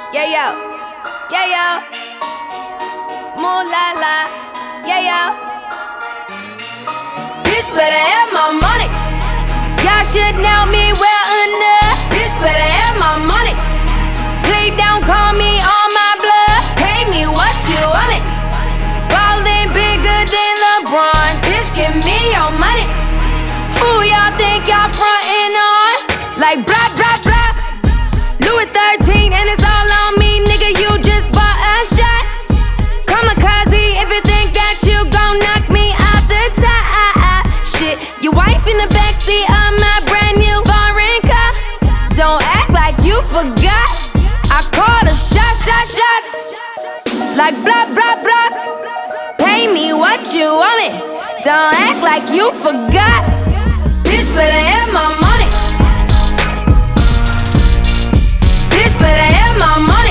Yeah, yo. Yeah, yo. Moo la la. Yeah, yo. Bitch better have my money. Y'all should know me well enough. Bitch better have my money. Please don't call me on my blood. Pay me what you want it. Ballin' bigger than LeBron. Bitch, give me your money. Who y'all think y'all frontin' on? Like blah, blah, blah. Louis 13 and it's all on me, nigga, you just bought a shot. Kamikaze if you think that you gon' knock me off the top. Shit, your wife in the backseat of my brand new foreign car. Don't act like you forgot. I called a shots. Like blah, blah, blah. Pay me what you want it. Don't act like you forgot. Bitch better have my money. Bitch better have my money.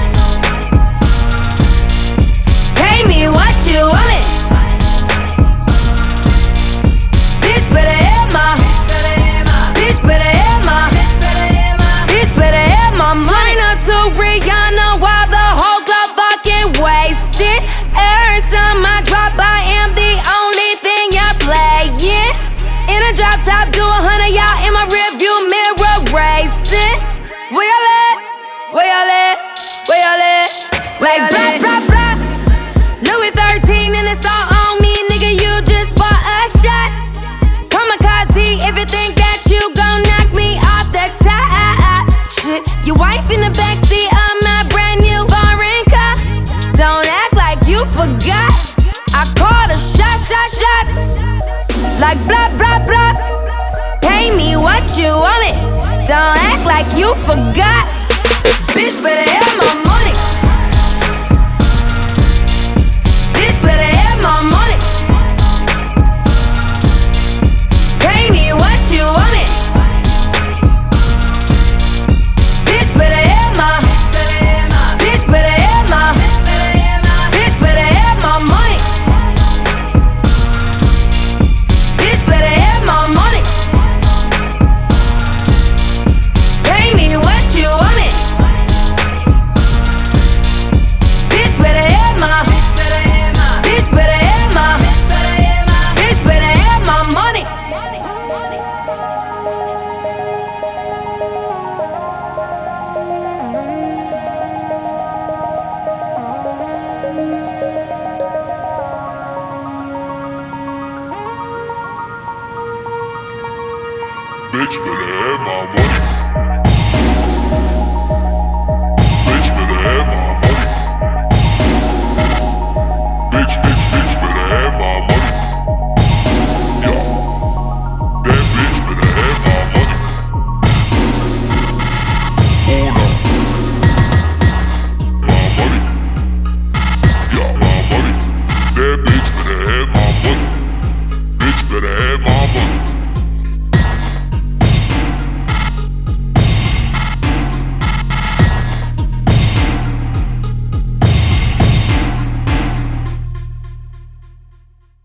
Pay me what you want it. Bitch better have my. Bitch better have my. Bitch better have my money. Up to Rihanna while the whole club fucking wasted. Every time I drop, I am the only thing y'all playing. In a drop top, do 100, y'all in my rearview mirror racing. Where y'all at? Where y'all at? Where y'all at? Like blah, blah, blah. Louis 13 and it's all on me, nigga, you just bought a shot. Kamikaze if you think that you gon' knock me off the top. Shit, your wife in the backseat of my brand new foreign car. Don't act like you forgot. I called a shots. Like blah, blah, blah. Pay me what you want it. Don't act like you forgot. Bitch better have my money. Bitch better have my money. Pay me what you want it. Bitch better have my. Bitch better have my. Bitch better have my money. Bitch better have my money. Pay me what you want it. Bitch better have my. Bitch better have my. Bitch better have my money. Bitch better have my money.